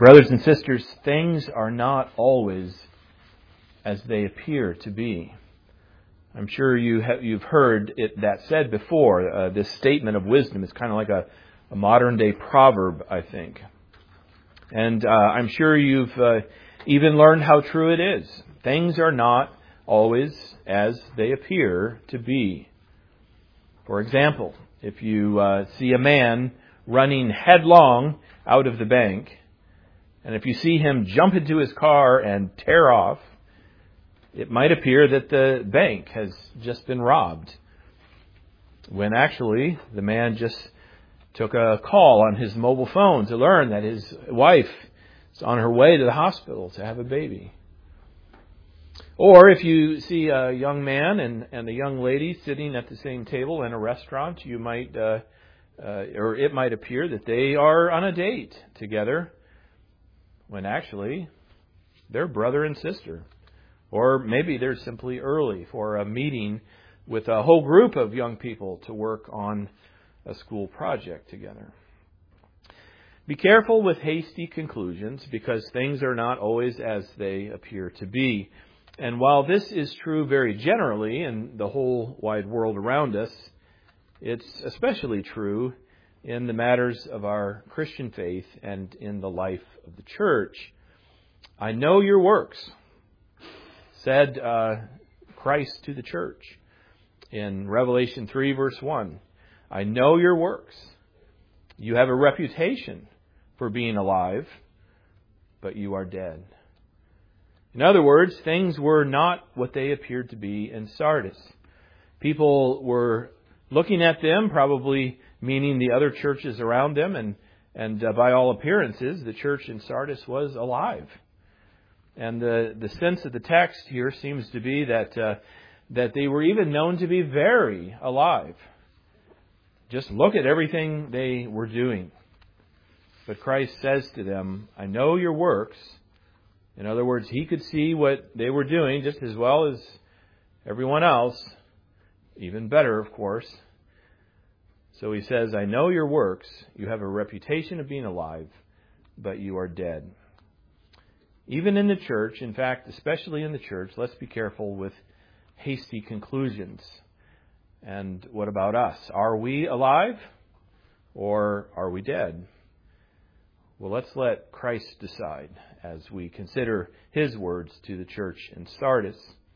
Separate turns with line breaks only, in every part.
Brothers and sisters, things are not always as they appear to be. I'm sure you've heard that said before. This statement of wisdom is kind of like a modern-day proverb, I think. And I'm sure you've even learned how true it is. Things are not always as they appear to be. For example, if you see a man running headlong out of the bank, and if you see him jump into his car and tear off, it might appear that the bank has just been robbed, when actually the man just took a call on his mobile phone to learn that his wife is on her way to the hospital to have a baby. Or if you see a young man and a young lady sitting at the same table in a restaurant, you might, or it might appear that they are on a date together, when actually they're brother and sister. Or maybe they're simply early for a meeting with a whole group of young people to work on a school project together. Be careful with hasty conclusions, because things are not always as they appear to be. And while this is true very generally in the whole wide world around us, it's especially true in the matters of our Christian faith and in the life of the church. I know your works, said Christ to the church in Revelation 3, verse 1. I know your works. You have a reputation for being alive, but you are dead. In other words, things were not what they appeared to be in Sardis. People were looking at them, probably meaning the other churches around them, and by all appearances, the church in Sardis was alive. And the sense of the text here seems to be that they were even known to be very alive. Just look at everything they were doing. But Christ says to them, I know your works. In other words, He could see what they were doing just as well as everyone else. Even better, of course. So He says, I know your works. You have a reputation of being alive, but you are dead. Even in the church, in fact, especially in the church, let's be careful with hasty conclusions. And what about us? Are we alive or are we dead? Well, let's let Christ decide as we consider His words to the church in Sardis.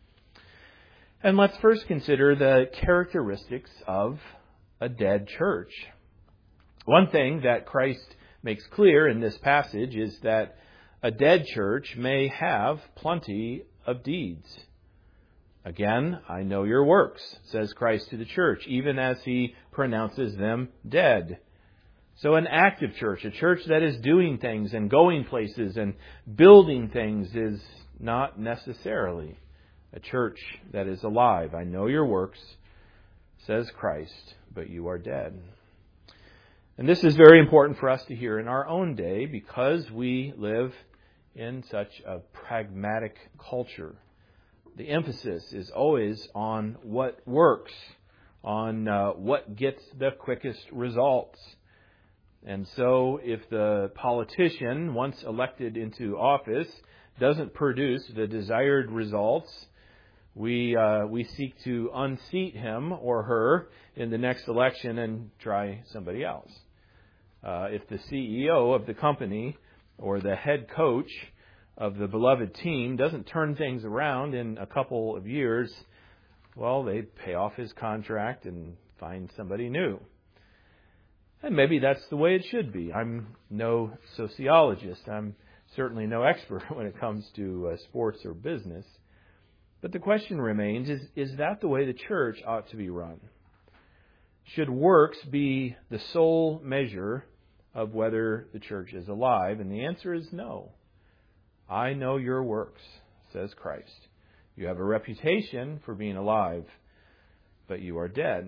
And let's first consider the characteristics of a dead church. One thing that Christ makes clear in this passage is that a dead church may have plenty of deeds. Again, I know your works, says Christ to the church, even as He pronounces them dead. So an active church, a church that is doing things and going places and building things, is not necessarily a church that is alive. I know your works, says Christ, but you are dead. And this is very important for us to hear in our own day, because we live in such a pragmatic culture. The emphasis is always on what works, on what gets the quickest results. And so if the politician, once elected into office, doesn't produce the desired results, we seek to unseat him or her in the next election and try somebody else. If the CEO of the company or the head coach of the beloved team doesn't turn things around in a couple of years, well, they pay off his contract and find somebody new. And maybe that's the way it should be. I'm no sociologist. I'm certainly no expert when it comes to sports or business. But the question remains, is that the way the church ought to be run? Should works be the sole measure of whether the church is alive? And the answer is no. I know your works, says Christ. You have a reputation for being alive, but you are dead.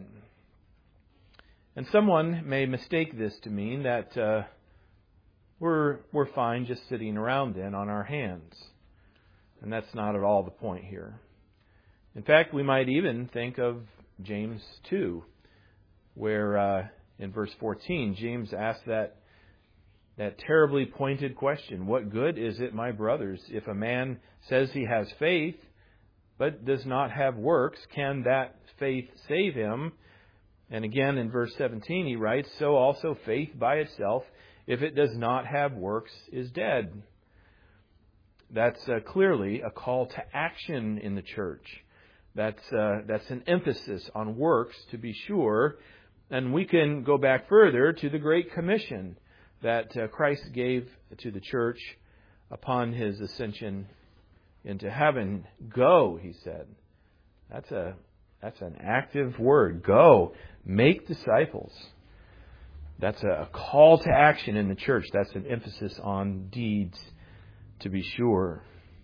And someone may mistake this to mean that we're fine just sitting around then on our hands. And that's not at all the point here. In fact, we might even think of James 2, where in verse 14, James asks that that terribly pointed question, what good is it, my brothers, if a man says he has faith, but does not have works? Can that faith save him? And again, in verse 17, he writes, so also faith by itself, if it does not have works, is dead. That's clearly a call to action in the church. That's an emphasis on works, to be sure. And we can go back further to the Great Commission that Christ gave to the church upon His ascension into heaven. Go, He said. That's an active word. Go. Make disciples. That's a call to action in the church. That's an emphasis on deeds, to be sure.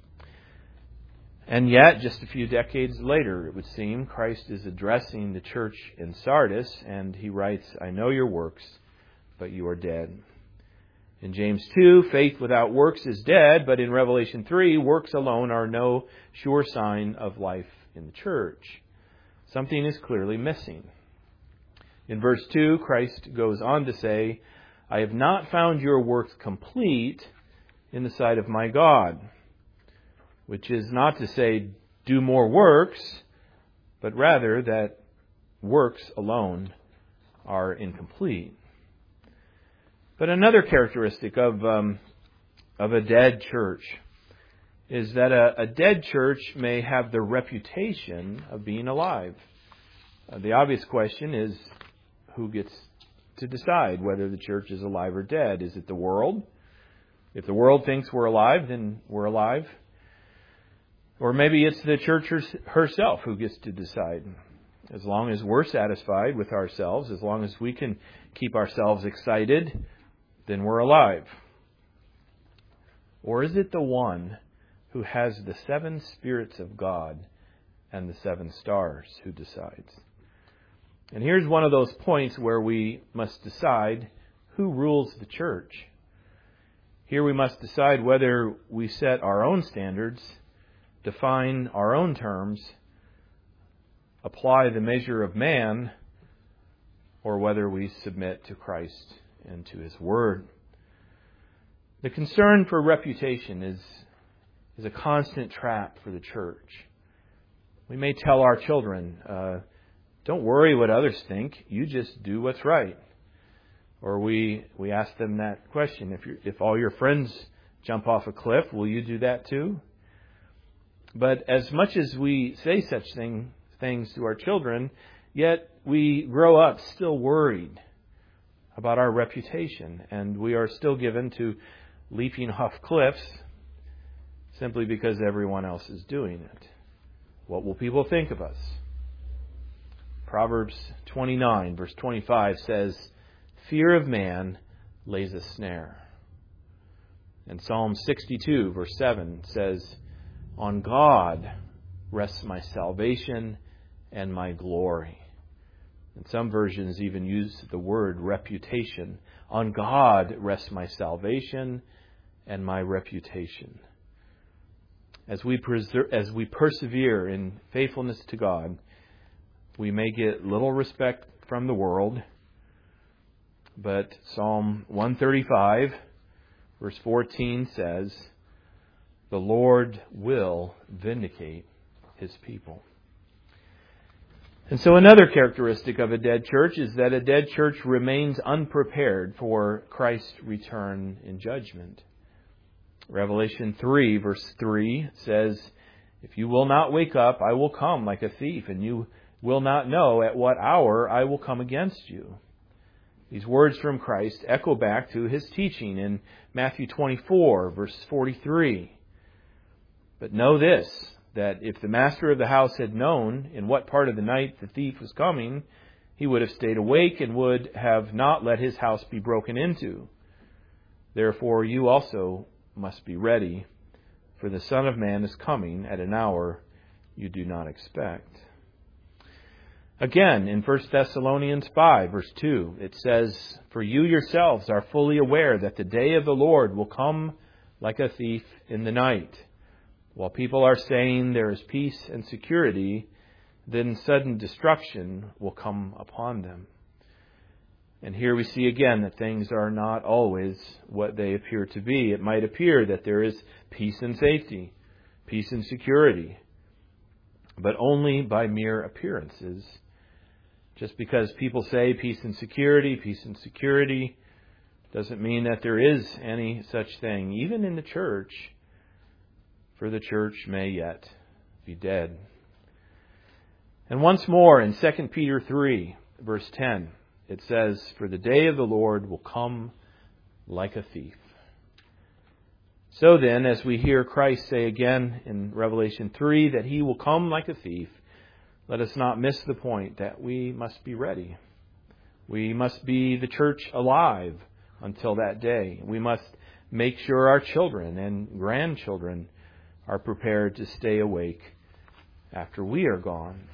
And yet, just a few decades later, it would seem, Christ is addressing the church in Sardis, and He writes, I know your works, but you are dead. In James 2, faith without works is dead, but in Revelation 3, works alone are no sure sign of life in the church. Something is clearly missing. In verse 2, Christ goes on to say, I have not found your works complete in the sight of my God. Which is not to say do more works, but rather that works alone are incomplete. But another characteristic of a dead church is that a dead church may have the reputation of being alive. The obvious question is, who gets to decide whether the church is alive or dead? Is it the world? If the world thinks we're alive, then we're alive. Or maybe it's the church herself who gets to decide. As long as we're satisfied with ourselves, as long as we can keep ourselves excited, then we're alive. Or is it the one who has the 7 spirits of God and the 7 stars who decides? And here's one of those points where we must decide who rules the church. Here we must decide whether we set our own standards, define our own terms, apply the measure of man, or whether we submit to Christ and to His Word. The concern for reputation is a constant trap for the church. We may tell our children, don't worry what others think, you just do what's right. Or we ask them that question, if all your friends jump off a cliff, will you do that too? But as much as we say such things to our children, yet we grow up still worried about our reputation, and we are still given to leaping off cliffs simply because everyone else is doing it. What will people think of us? Proverbs 29, verse 25 says, fear of man lays a snare. And Psalm 62, verse 7 says, on God rests my salvation and my glory. And some versions even use the word reputation. On God rests my salvation and my reputation. As we persevere in faithfulness to God, we may get little respect from the world, but Psalm 135, verse 14 says, the Lord will vindicate His people. And so another characteristic of a dead church is that a dead church remains unprepared for Christ's return in judgment. Revelation 3, verse 3 says, if you will not wake up, I will come like a thief, and you will not know at what hour I will come against you. These words from Christ echo back to His teaching in Matthew 24, verse 43. But know this, that if the master of the house had known in what part of the night the thief was coming, he would have stayed awake and would have not let his house be broken into. Therefore you also must be ready, for the Son of Man is coming at an hour you do not expect. Again, in 1 Thessalonians 5, verse 2, it says, for you yourselves are fully aware that the day of the Lord will come like a thief in the night. While people are saying there is peace and security, then sudden destruction will come upon them. And here we see again that things are not always what they appear to be. It might appear that there is peace and safety, peace and security, but only by mere appearances. Just because people say peace and security doesn't mean that there is any such thing, even in the church, for the church may yet be dead. And once more in 2 Peter 3, verse 10, it says, "For the day of the Lord will come like a thief." So then, as we hear Christ say again in Revelation 3 that He will come like a thief, let us not miss the point that we must be ready. We must be the church alive until that day. We must make sure our children and grandchildren are prepared to stay awake after we are gone.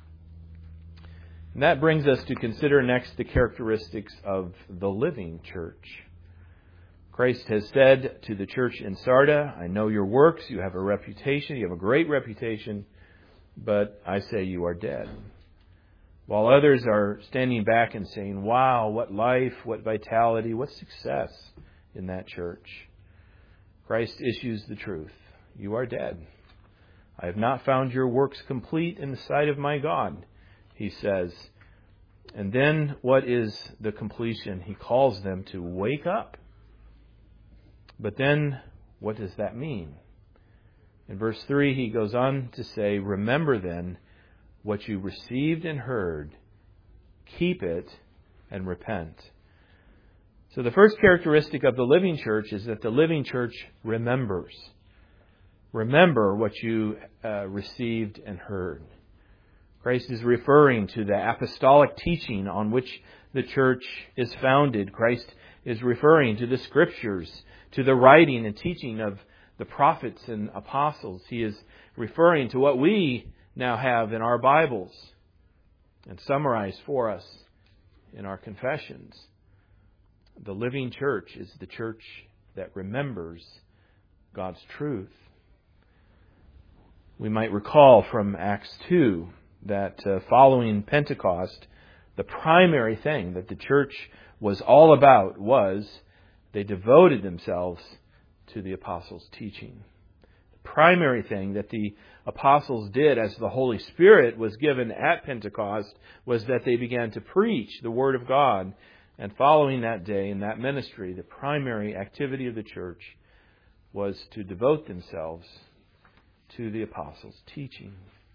And that brings us to consider next the characteristics of the living church. Christ has said to the church in Sarda, "I know your works, you have a reputation, you have a great reputation, but I say you are dead." While others are standing back and saying, "Wow, what life, what vitality, what success in that church," Christ issues the truth. You are dead. I have not found your works complete in the sight of my God, He says. And then what is the completion? He calls them to wake up. But then what does that mean? In verse 3, he goes on to say, "Remember then what you received and heard, keep it and repent." So the first characteristic of the living church is that the living church remembers. Remember what you received and heard. Christ is referring to the apostolic teaching on which the church is founded. Christ is referring to the Scriptures, to the writing and teaching of the prophets and apostles. He is referring to what we now have in our Bibles and summarized for us in our confessions. The living church is the church that remembers God's truth. We might recall from Acts 2 that following Pentecost, the primary thing that the church was all about was they devoted themselves to the apostles' teaching. The primary thing that the apostles did as the Holy Spirit was given at Pentecost was that they began to preach the Word of God. And following that day in that ministry, the primary activity of the church was to devote themselves to the apostles' teaching.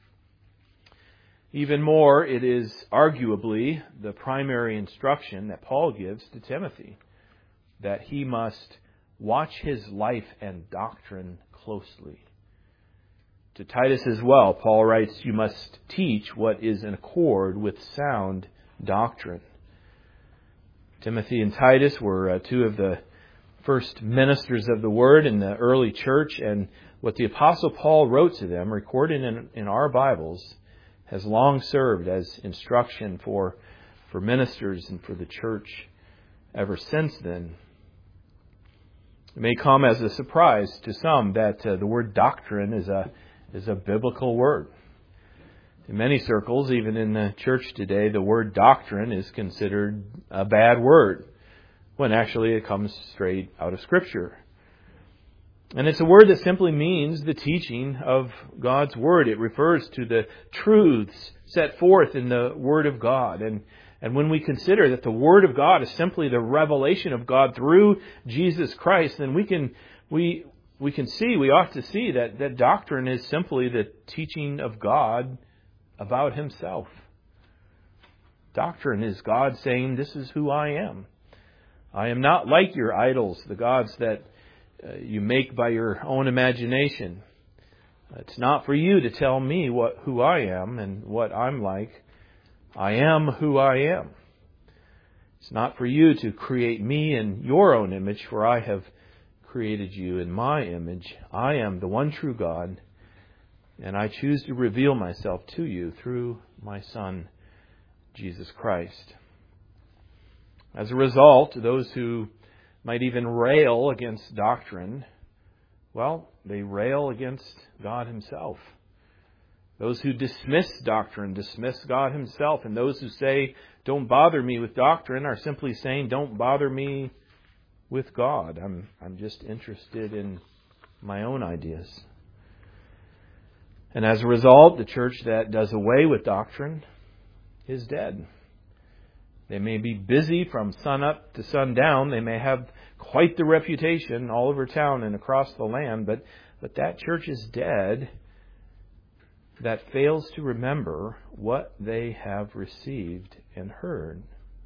Even more, it is arguably the primary instruction that Paul gives to Timothy, that he must watch his life and doctrine closely. To Titus as well, Paul writes, "You must teach what is in accord with sound doctrine." Timothy and Titus were two of the first ministers of the Word in the early church, and what the Apostle Paul wrote to them, recorded in our Bibles, has long served as instruction for ministers and for the church ever since then. It may come as a surprise to some that the word doctrine is a biblical word. In many circles, even in the church today, the word doctrine is considered a bad word, when actually it comes straight out of Scripture. And it's a word that simply means the teaching of God's Word. It refers to the truths set forth in the Word of God. And when we consider that the Word of God is simply the revelation of God through Jesus Christ, then we ought to see that doctrine is simply the teaching of God about Himself. Doctrine is God saying, "This is who I am. I am not like your idols, the gods that you make by your own imagination. It's not for you to tell me who I am and what I'm like. I am who I am. It's not for you to create me in your own image, for I have created you in my image. I am the one true God, and I choose to reveal myself to you through my Son, Jesus Christ." As a result, those who might even rail against doctrine, well, they rail against God Himself. Those who dismiss doctrine dismiss God Himself. And those who say, don't bother me with doctrine, are simply saying, don't bother me with God. I'm just interested in my own ideas. And as a result, the church that does away with doctrine is dead. They may be busy from sun up to sundown. They may have quite the reputation all over town and across the land, but that church is dead that fails to remember what they have received and heard.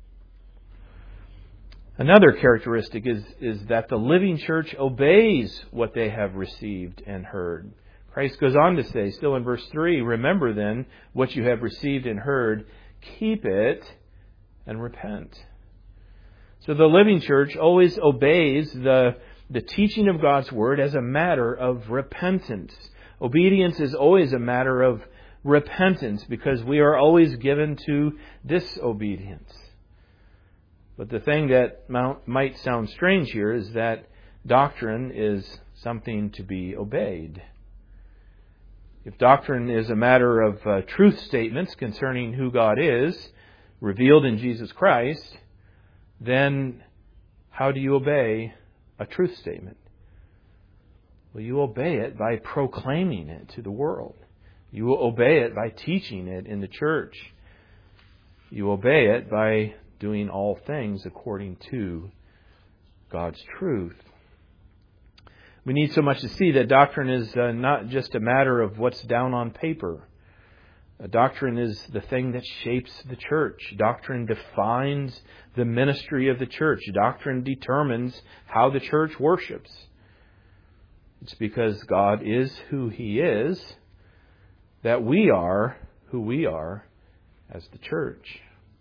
Another characteristic is that the living church obeys what they have received and heard. Christ goes on to say, still in verse 3, remember then what you have received and heard, keep it and repent. So the living church always obeys the teaching of God's Word as a matter of repentance. Obedience is always a matter of repentance because we are always given to disobedience. But the thing that might sound strange here is that doctrine is something to be obeyed. If doctrine is a matter of truth statements concerning who God is, revealed in Jesus Christ, then how do you obey a truth statement? Well, you obey it by proclaiming it to the world. You will obey it by teaching it in the church. You obey it by doing all things according to God's truth. We need so much to see that doctrine is not just a matter of what's down on paper. Doctrine is the thing that shapes the church. Doctrine defines the ministry of the church. Doctrine determines how the church worships. It's because God is who He is that we are who we are as the church.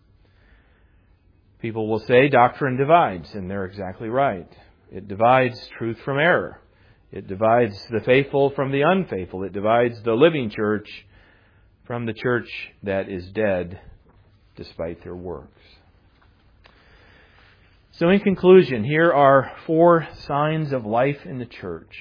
People will say doctrine divides, and they're exactly right. It divides truth from error. It divides the faithful from the unfaithful. It divides the living church from the church that is dead despite their works. So in conclusion, here are 4 signs of life in the church.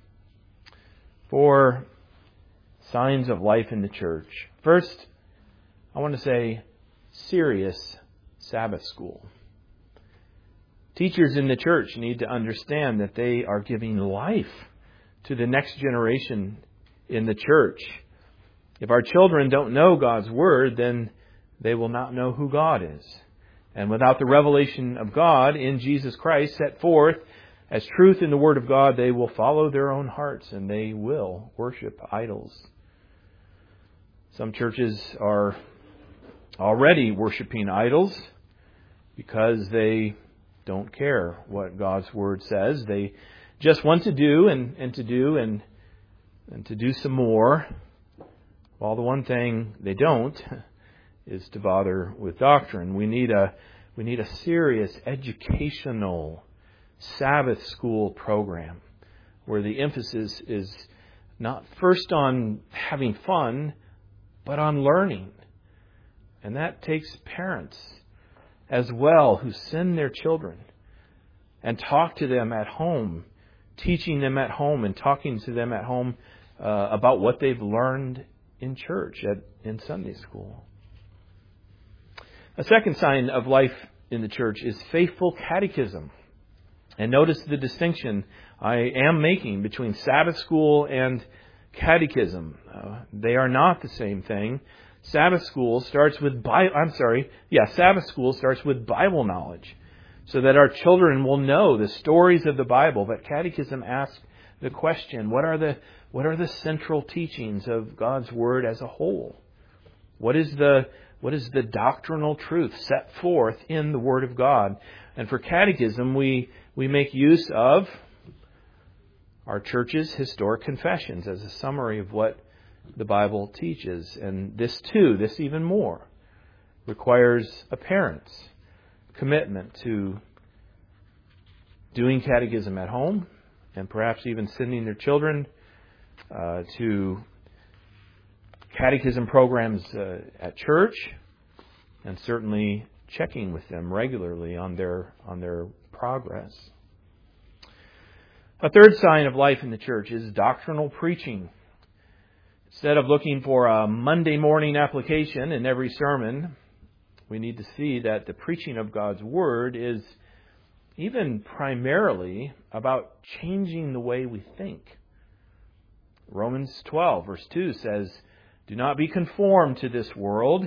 4 signs of life in the church. First, I want to say serious Sabbath school. Teachers in the church need to understand that they are giving life to the next generation in the church. If our children don't know God's Word, then they will not know who God is. And without the revelation of God in Jesus Christ set forth as truth in the Word of God, they will follow their own hearts and they will worship idols. Some churches are already worshiping idols because they don't care what God's Word says. They just want to do and to do and to do some more. While the one thing they don't is to bother with doctrine. We need a serious educational Sabbath school program where the emphasis is not first on having fun, but on learning. And that takes parents as well who send their children and talk to them at home, teaching them at home and talking to them at home about what they've learned in church, in Sunday school. A second sign of life in the church is faithful catechism. And notice the distinction I am making between Sabbath school and catechism. They are not the same thing. Sabbath school starts with Sabbath school starts with Bible knowledge, so that our children will know the stories of the Bible. But catechism asks the question: what are the central teachings of God's Word as a whole? What is the doctrinal truth set forth in the Word of God? And for catechism, we make use of our church's historic confessions as a summary of what the Bible teaches. And this even more, requires a parent's commitment to doing catechism at home and perhaps even sending their children to catechism programs at church, and certainly checking with them regularly on their progress. A third sign of life in the church is doctrinal preaching. Instead of looking for a Monday morning application in every sermon, we need to see that the preaching of God's Word is even primarily about changing the way we think. Romans 12, verse 2 says, "Do not be conformed to this world,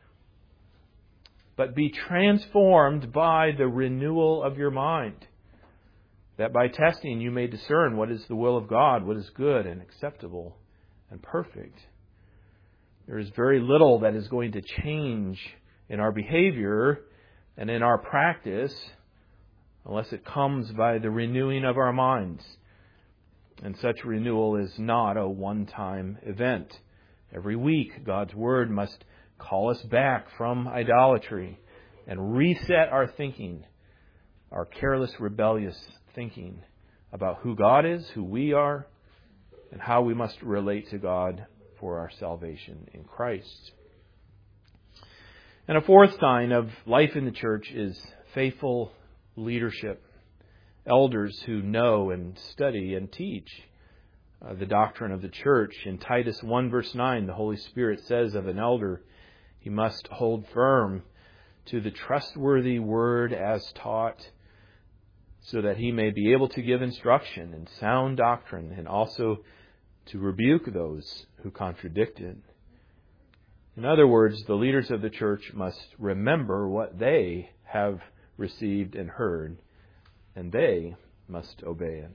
but be transformed by the renewal of your mind, that by testing you may discern what is the will of God, what is good and acceptable and perfect." There is very little that is going to change in our behavior and in our practice unless it comes by the renewing of our minds. And such renewal is not a one-time event. Every week, God's Word must call us back from idolatry and reset our thinking, our careless, rebellious thinking about who God is, who we are, and how we must relate to God for our salvation in Christ. And a fourth sign of life in the church is faithful leadership. Elders who know and study and teach the doctrine of the church. In Titus 1 verse 9, the Holy Spirit says of an elder, he must hold firm to the trustworthy word as taught, so that he may be able to give instruction in sound doctrine and also to rebuke those who contradict it. In other words, the leaders of the church must remember what they have received and heard, and they must obey it.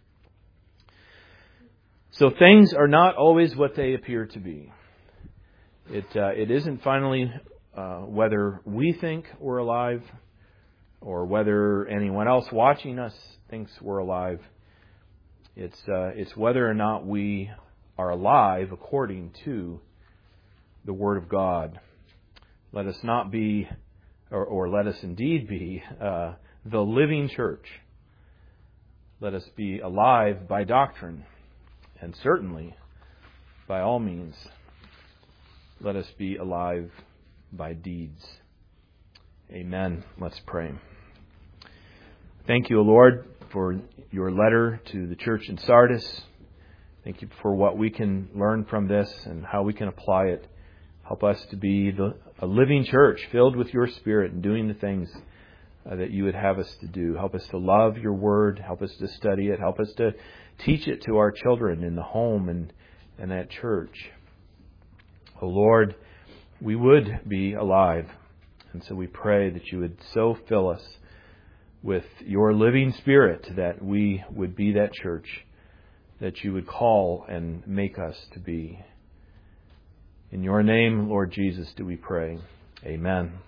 So things are not always what they appear to be. It isn't finally whether we think we're alive or whether anyone else watching us thinks we're alive. It's whether or not we are alive according to the Word of God. Let us not be, or let us indeed be, the living church. Let us be alive by doctrine, and certainly, by all means, let us be alive by deeds. Amen. Let's pray. Thank you, Lord, for your letter to the church in Sardis. Thank you for what we can learn from this and how we can apply it. Help us to be a living church filled with your Spirit and doing the things that you would have us to do. Help us to love your word. Help us to study it. Help us to teach it to our children in the home and at church. Oh Lord, we would be alive. And so we pray that you would so fill us with your living Spirit that we would be that church that you would call and make us to be. In your name, Lord Jesus, do we pray. Amen.